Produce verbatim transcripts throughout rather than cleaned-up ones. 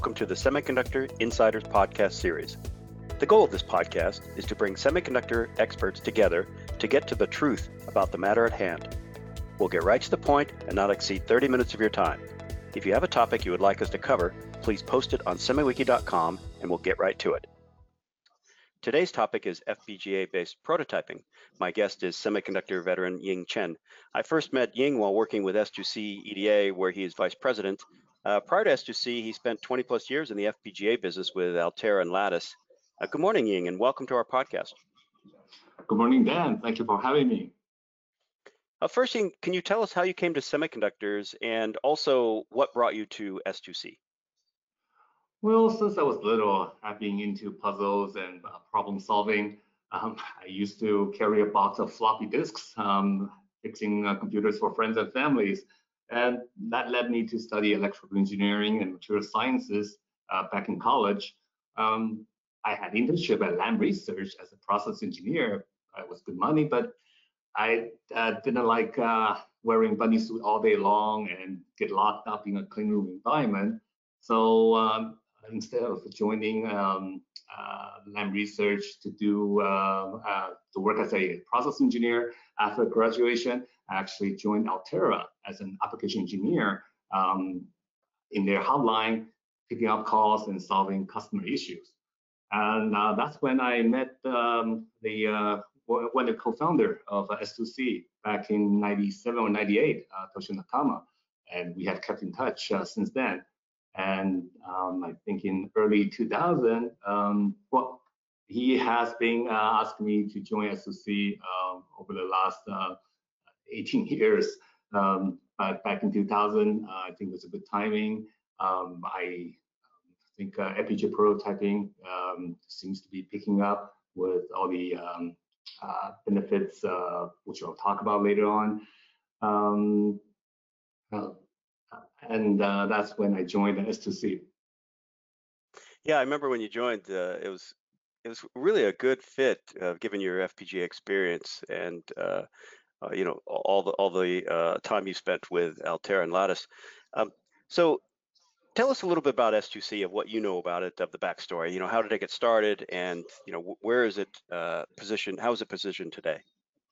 welcome to the Semiconductor Insiders podcast series. The goal of this podcast is to bring semiconductor experts together to get to the truth about the matter at hand. We'll get right to the point and not exceed thirty minutes of your time. If you have a topic you would like us to cover, please post it on semiwiki dot com and we'll get right to it. Today's topic is F P G A-based prototyping. My guest is semiconductor veteran Ying Chen. I first met Ying while working with S two C E D A, where he is vice president. Uh, prior to S two C, he spent twenty plus years in the F P G A business with Altera and Lattice. Uh, good morning, Ying, and welcome to our podcast. Good morning, Dan. Thank you for having me. Uh, first, Ying, can you tell us how you came to semiconductors and also what brought you to S two C? Well, since I was little, I've been into puzzles and uh, problem solving. Um, I used to carry a box of floppy disks, um, fixing uh, computers for friends and families. And that led me to study electrical engineering and material sciences uh, back in college. Um, I had internship at Lam Research as a process engineer. It was good money, but I uh, didn't like uh, wearing bunny suit all day long and get locked up in a clean room environment. So um, instead of joining um, uh, Lam Research to do uh, uh, to work as a process engineer after graduation, I actually joined Altera as an application engineer um, in their hotline, picking up calls and solving customer issues. And uh, that's when I met um, the uh, one of the co-founder of uh, S two C back in ninety-seven or ninety-eight, uh, Toshio Nakama, and we have kept in touch uh, since then. And um, I think in early two thousand, um, well, he has been uh, asking me to join S two C um, over the last uh, eighteen years. Um, but back in two thousand, uh, I think it was a good timing. Um, I think uh, F P G A prototyping um, seems to be picking up with all the um, uh, benefits, uh, which I'll talk about later on. Um, uh, and uh, that's when I joined S two C. Yeah, I remember when you joined. Uh, it was it was really a good fit, uh, given your F P G A experience and uh, uh, you know all the all the uh, time you spent with Altera and Lattice. Um, so. Tell us a little bit about S two C, of what you know about it, of the backstory. You know, how did it get started, and you know, where is it uh, positioned? How is it positioned today?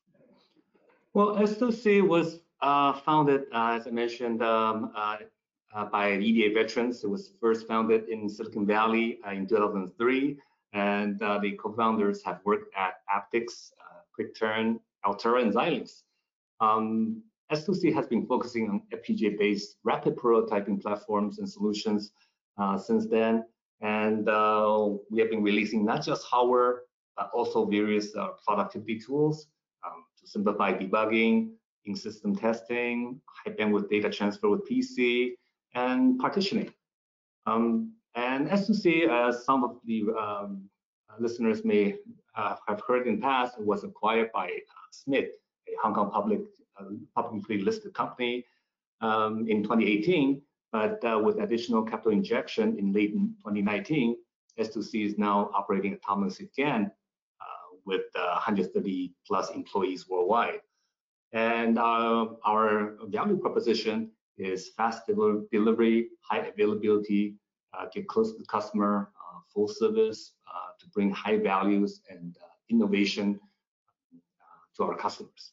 Well, S two C was uh, founded, uh, as I mentioned, um, uh, uh, by E D A veterans. It was first founded in Silicon Valley uh, in two thousand three, and uh, the co-founders have worked at Aptix, uh, QuickTurn, Altera, and Xilinx. Um, S two C has been focusing on F P G A-based rapid prototyping platforms and solutions uh, since then, and uh, we have been releasing not just hardware, but also various uh, productivity tools um, to simplify debugging, in-system testing, high bandwidth data transfer with P C, and partitioning. Um, and S two C, as some of the um, listeners may uh, have heard in the past, was acquired by uh, Smith, a Hong Kong public, uh, publicly listed company um, in twenty eighteen. But uh, with additional capital injection in late twenty nineteen, S two C is now operating autonomously again uh, with uh, one hundred thirty plus employees worldwide. And uh, our value proposition is fast delivery, high availability, uh, get close to the customer, uh, full service uh, to bring high values and uh, innovation uh, to our customers.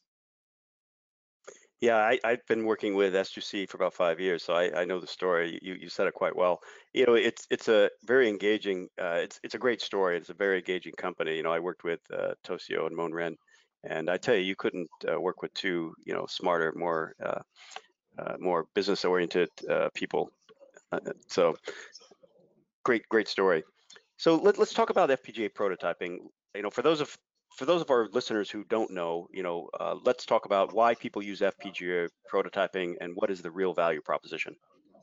Yeah, I, I've been working with S two C for about five years, so I, I know the story. You, you said it quite well. You know, it's it's a very engaging. Uh, it's it's a great story. It's a very engaging company. You know, I worked with uh, Toshio and Moon Ren, and I tell you, you couldn't uh, work with two, you know, smarter, more uh, uh, more business-oriented uh, people. Uh, so great, great story. So let, let's talk about F P G A prototyping. You know, for those of for those of our listeners who don't know, you know, uh, let's talk about why people use F P G A prototyping and what is the real value proposition.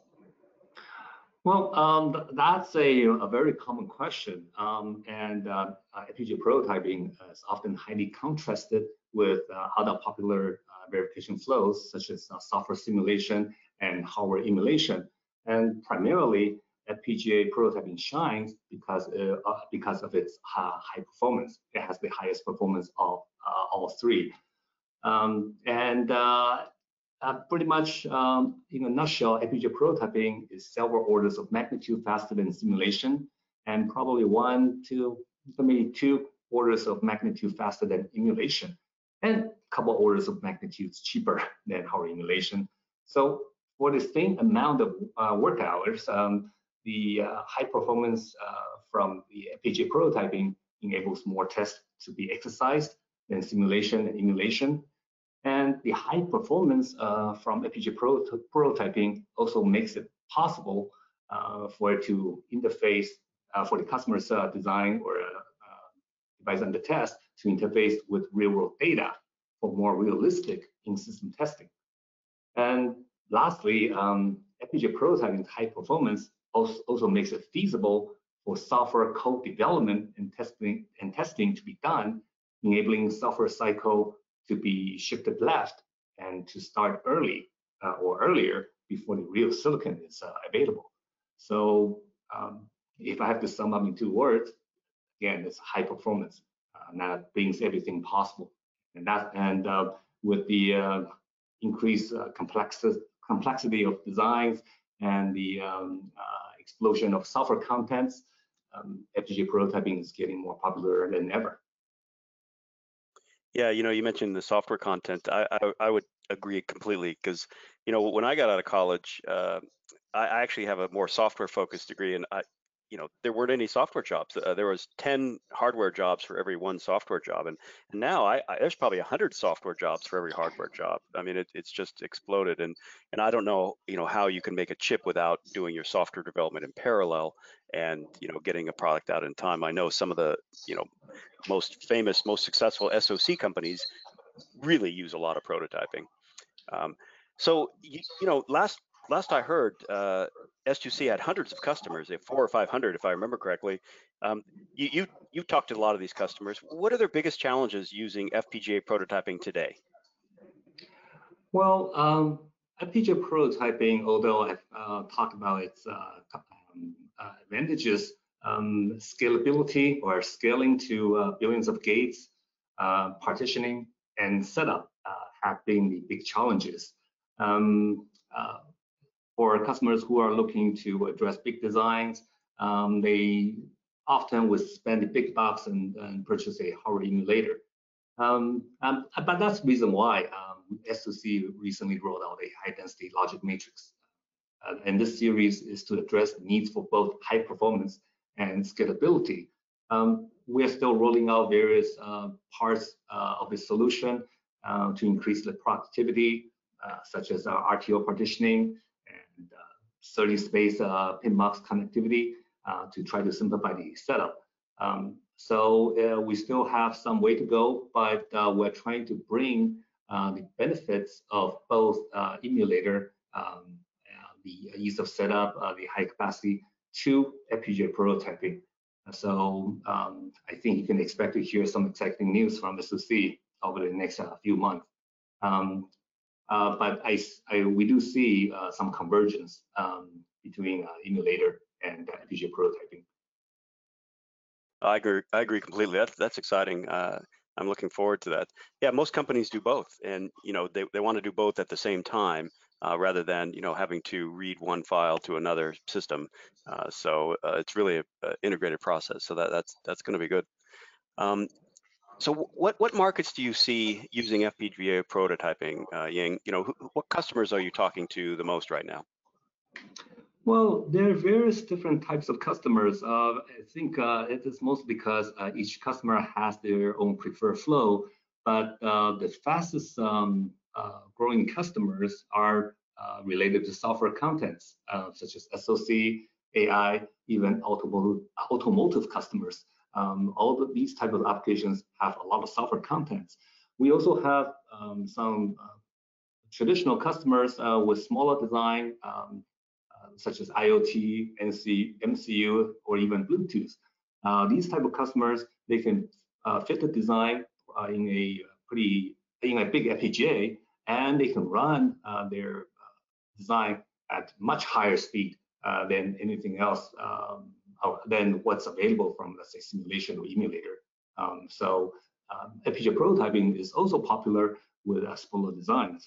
Well, um, that's a, a very common question, um, and uh, F P G A prototyping is often highly contrasted with uh, other popular uh, verification flows, such as uh, software simulation and hardware emulation. And primarily, F P G A prototyping shines because uh, uh, because of its uh, high performance. It has the highest performance of uh, all three. Um, and uh, uh, pretty much um, in a nutshell, F P G A prototyping is several orders of magnitude faster than simulation, and probably one, two, maybe two orders of magnitude faster than emulation, and a couple orders of magnitudes cheaper than hardware emulation. So for the same amount of uh, work hours, um, the uh, high performance uh, from the F P G A prototyping enables more tests to be exercised than simulation and emulation. And the high performance uh, from F P G A pro prototyping also makes it possible uh, for it to interface uh, for the customer's uh, design or uh, device under test to interface with real-world data for more realistic in-system testing. And lastly, um, F P G A prototyping's high performance also, also makes it feasible for software code development and testing and testing to be done, enabling software cycle to be shifted left and to start early uh, or earlier before the real silicon is uh, available. So um, if I have to sum up in two words, again, it's high performance, uh, and that brings everything possible. And that and uh, with the uh, increased uh, complexity complexity of designs and the um, uh, explosion of software contents, um, F P G A prototyping is getting more popular than ever. Yeah, you know, you mentioned the software content. I I, I would agree completely because, you know, when I got out of college, uh, I, I actually have a more software focused degree, and I, you know, there weren't any software jobs. Uh, there was ten hardware jobs for every one software job, and and now I, I there's probably a hundred software jobs for every hardware job. I mean, it, it's just exploded, and and I don't know, you know, how you can make a chip without doing your software development in parallel, and you know, getting a product out in time. I know some of the, you know, most famous, most successful S O C companies really use a lot of prototyping. Um, so you, you know, last last I heard, uh, S two C had hundreds of customers, they have four or five hundred, if I remember correctly. Um, you you you talked to a lot of these customers. What are their biggest challenges using F P G A prototyping today? Well, um, F P G A prototyping, although I've uh, talked about its uh, um, uh, advantages, um, scalability or scaling to uh, billions of gates, uh, partitioning, and setup uh, have been the big challenges. Um, uh, for customers who are looking to address big designs, um, they often would spend the big bucks and, and purchase a hardware emulator. Um, um, but that's the reason why um, S two C recently rolled out a high-density logic matrix. Uh, and this series is to address the needs for both high performance and scalability. Um, we're still rolling out various uh, parts uh, of the solution uh, to increase the productivity, uh, such as our R T O partitioning and uh, thirty space uh, PinMux connectivity uh, to try to simplify the setup. Um, so uh, we still have some way to go, but uh, we're trying to bring uh, the benefits of both uh, emulator, um, uh, the ease of setup, uh, the high capacity to F P G A prototyping. So um, I think you can expect to hear some exciting news from S two C over the next uh, few months. Um, uh, but I, I, we do see uh, some convergence um, between uh, emulator and uh, F P G A prototyping. I agree. I agree completely. That's that's exciting. Uh, I'm looking forward to that. Yeah, most companies do both, and you know they they want to do both at the same time uh, rather than you know having to read one file to another system. Uh, so uh, it's really a, a integrated process. So that that's that's going to be good. Um, so what what markets do you see using F P G A prototyping, uh, Ying? You know, who, what customers are you talking to the most right now? Well, there are various different types of customers. Uh, I think uh, it is mostly because uh, each customer has their own preferred flow, but uh, the fastest um, uh, growing customers are uh, related to software contents, uh, such as S O C, A I, even automotive, automotive customers. Um, all of these type of applications have a lot of software contents. We also have um, some uh, traditional customers uh, with smaller design, um, such as IoT, N C, M C U, or even Bluetooth. Uh, these type of customers, they can uh, fit the design uh, in a pretty, in a big F P G A, and they can run uh, their uh, design at much higher speed uh, than anything else, um, than what's available from, let's say, simulation or emulator. Um, so um, F P G A prototyping is also popular with uh, smaller designs.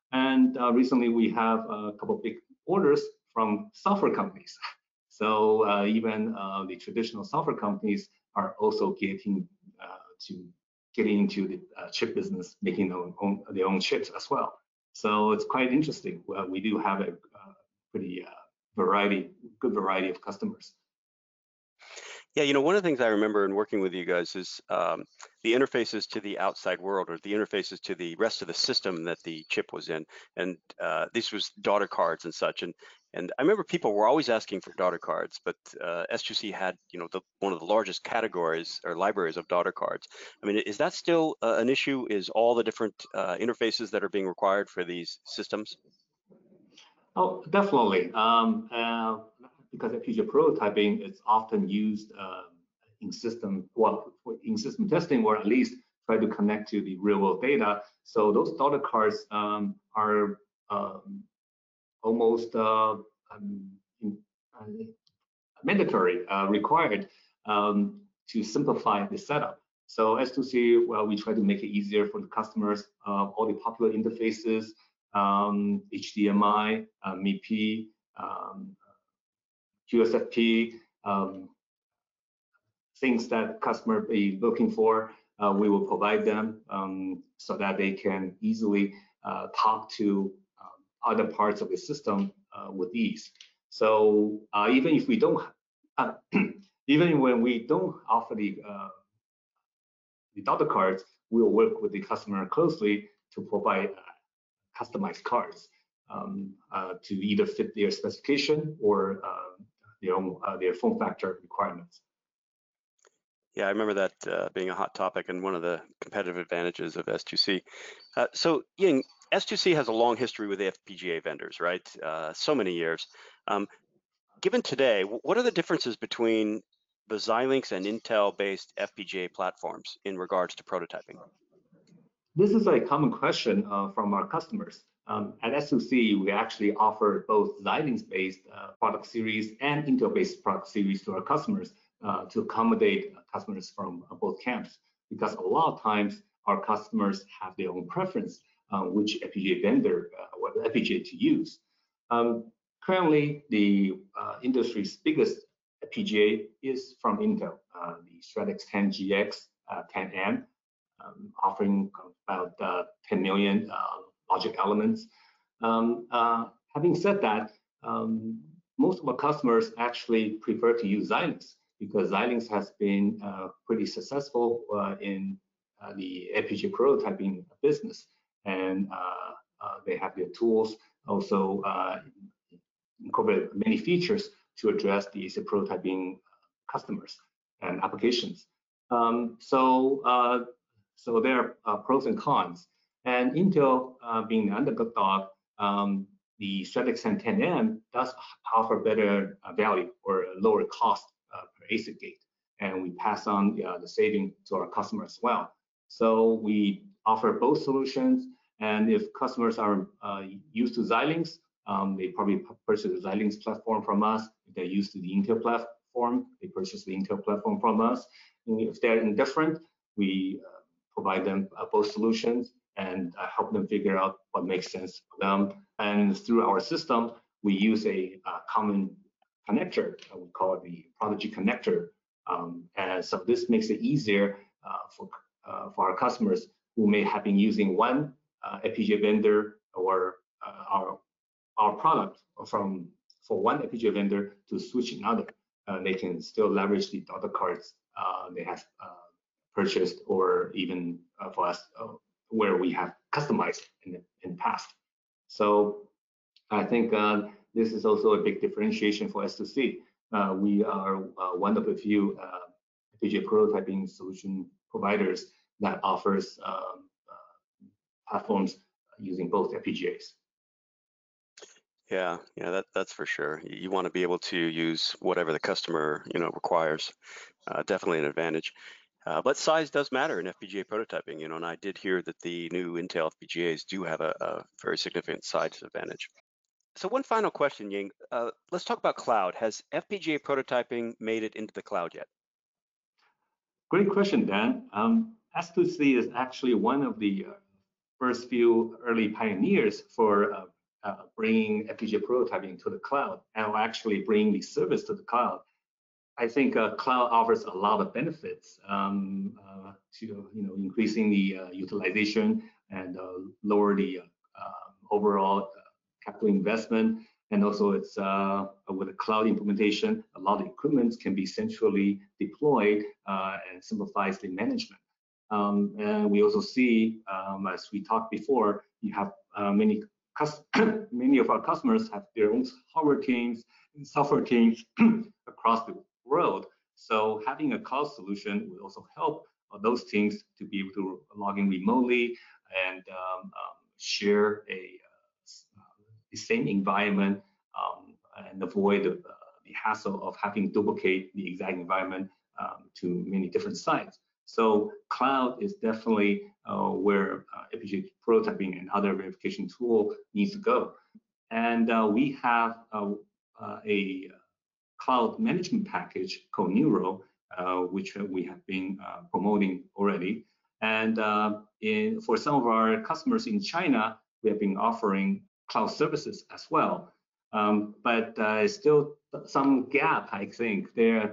And uh, recently we have a couple of big orders from software companies. So uh, even uh, the traditional software companies are also getting uh, to getting into the uh, chip business, making their own, their own chips as well. So it's quite interesting. Well, we do have a uh, pretty uh, variety, good variety of customers. Yeah, you know, one of the things I remember in working with you guys is um, the interfaces to the outside world, or the interfaces to the rest of the system that the chip was in. And uh, this was daughter cards and such. And and I remember people were always asking for daughter cards, but uh, S two C had, you know, the, one of the largest categories or libraries of daughter cards. I mean, is that still uh, an issue? Is all the different uh, interfaces that are being required for these systems? Oh, definitely. Um, uh, because F P G A prototyping is often used uh, in system, well, in system testing, or at least try to connect to the real world data. So those daughter cards um, are um, almost uh, um, in, uh, mandatory, uh, required um, to simplify the setup. So S two C, well, we try to make it easier for the customers, uh, all the popular interfaces, um, H D M I, uh, M I P I, um, Q S F P, um, things that customer be looking for, uh, we will provide them um, so that they can easily uh, talk to um, other parts of the system uh, with ease. So uh, even if we don't, uh, even when we don't offer the uh, the daughter cards, we will work with the customer closely to provide uh, customized cards um, uh, to either fit their specification or uh, their own uh, their form factor requirements. Yeah, I remember that uh, being a hot topic and one of the competitive advantages of S two C. Uh, so, Ying, S two C has a long history with F P G A vendors, right? Uh, so many years. Um, given today, wh- what are the differences between the Xilinx and Intel-based F P G A platforms in regards to prototyping? This is a common question uh, from our customers. Um, at S two C, we actually offer both Xilinx-based uh, product series and Intel-based product series to our customers uh, to accommodate customers from uh, both camps. Because a lot of times our customers have their own preference on which F P G A vendor uh, or F P G A to use. Um, currently, the uh, industry's biggest F P G A is from Intel, uh, the Stratix ten G X uh, ten M. Um, offering about uh, ten million uh, logic elements. Um, uh, having said that, um, most of our customers actually prefer to use Xilinx because Xilinx has been uh, pretty successful uh, in uh, the F P G A prototyping business, and uh, uh, they have their tools also uh, incorporate many features to address these prototyping customers and applications. Um, so uh, so there are uh, pros and cons. And Intel, uh, being the underdog, um, the Stratix ten M does offer better uh, value or lower cost uh, per A S I C gate. And we pass on uh, the saving to our customers as well. So we offer both solutions. And if customers are uh, used to Xilinx, um, they probably purchase the Xilinx platform from us. If they're used to the Intel platform, they purchase the Intel platform from us. And if they're indifferent, we uh, provide them uh, both solutions and uh, help them figure out what makes sense for them. And through our system, we use a uh, common connector. Uh, we call it the Prodigy connector. Um, and so this makes it easier uh, for, uh, for our customers who may have been using one uh, F P G A vendor or uh, our, our product from for one F P G A vendor to switch another. Uh, they can still leverage the daughter cards uh, they have uh, purchased, or even uh, for us uh, where we have customized in the, in the past. So I think uh, this is also a big differentiation for S two C. Uh, we are uh, one of the few uh, F P G A prototyping solution providers that offers um, uh, platforms using both F P G As. Yeah, yeah, that that's for sure. You, you want to be able to use whatever the customer, you know, requires. Uh, definitely an advantage. Uh, but size does matter in F P G A prototyping, you know, and I did hear that the new Intel F P G As do have a, a very significant size advantage. So one final question, Ying. Uh, let's talk about cloud. Has F P G A prototyping made it into the cloud yet? Great question, Dan. Um, S two C is actually one of the uh, first few early pioneers for uh, uh, bringing F P G A prototyping to the cloud and actually bringing the service to the cloud. I think uh, cloud offers a lot of benefits um, uh, to you know increasing the uh, utilization and uh, lower the uh, overall uh, capital investment, and also it's uh, with a cloud implementation, a lot of equipment can be centrally deployed uh, and simplifies the management. Um, and we also see, um, as we talked before, you have uh, many many of our customers have their own hardware teams and software teams across the world. So having a cloud solution will also help uh, those teams to be able to log in remotely and um, um, share a uh, the same environment um, and avoid the, uh, the hassle of having to duplicate the exact environment um, to many different sites. So cloud is definitely uh, where uh, F P G A prototyping and other verification tool needs to go. And uh, we have uh, uh, a cloud management package called Neuro, uh, which we have been uh, promoting already. And uh, in, for some of our customers in China, we have been offering cloud services as well. Um, but uh, still some gap, I think. There,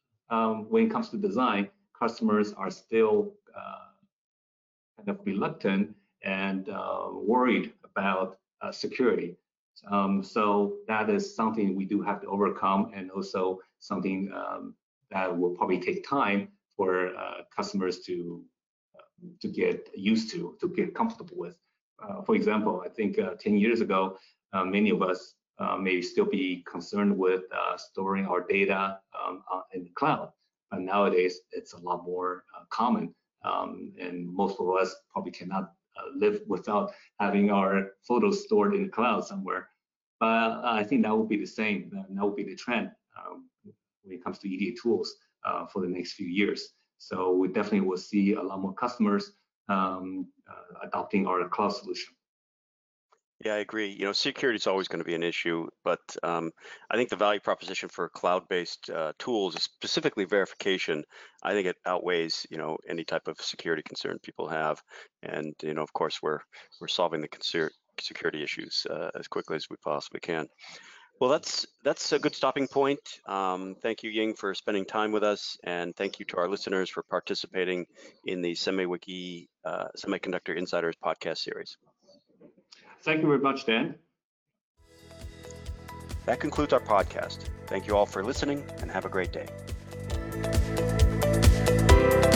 um, when it comes to design, customers are still uh, kind of reluctant and uh, worried about uh, security. Um, so that is something we do have to overcome, and also something um, that will probably take time for uh, customers to uh, to get used to, to get comfortable with. Uh, for example, I think uh, ten years ago, uh, many of us uh, may still be concerned with uh, storing our data um, uh, in the cloud, but nowadays it's a lot more uh, common, um, and most of us probably cannot Uh, live without having our photos stored in the cloud somewhere. But uh, I think that will be the same. Uh, that will be the trend um, when it comes to E D A tools uh, for the next few years. So we definitely will see a lot more customers um, uh, adopting our cloud solution. Yeah, I agree. You know, security is always going to be an issue, but um, I think the value proposition for cloud-based uh, tools, specifically verification, I think it outweighs, you know, any type of security concern people have. And, you know, of course, we're we're solving the security issues uh, as quickly as we possibly can. Well, that's that's a good stopping point. Um, thank you, Ying, for spending time with us, and thank you to our listeners for participating in the SemiWiki uh, Semiconductor Insiders podcast series. Thank you very much, Dan. That concludes our podcast. Thank you all for listening, and have a great day.